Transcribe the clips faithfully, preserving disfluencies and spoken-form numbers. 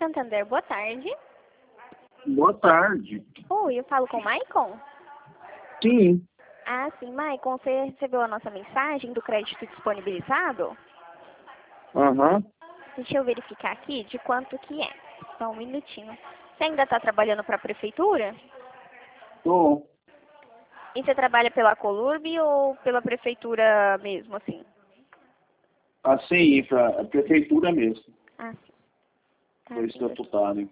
Santander, boa tarde. Boa tarde. Oi, eu falo com o Maicon? Sim. Ah, sim, Maicon, você recebeu a nossa mensagem do crédito disponibilizado? Aham. Deixa eu verificar aqui de quanto que é. Só um minutinho. Você ainda está trabalhando para a prefeitura? Tô. E você trabalha pela Colurb ou pela prefeitura mesmo, assim? Assim, pra a prefeitura mesmo. Ah, sim. Tá Foi vindo aqui. estatutário.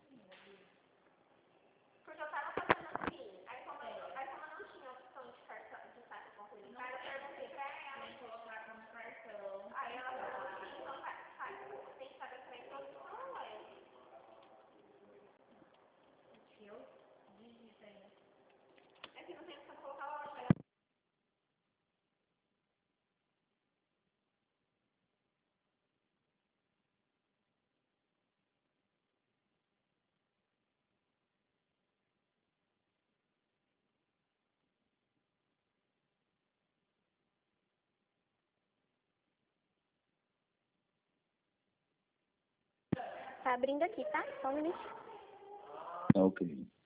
Tá abrindo aqui, tá? Só um minutinho. Ok.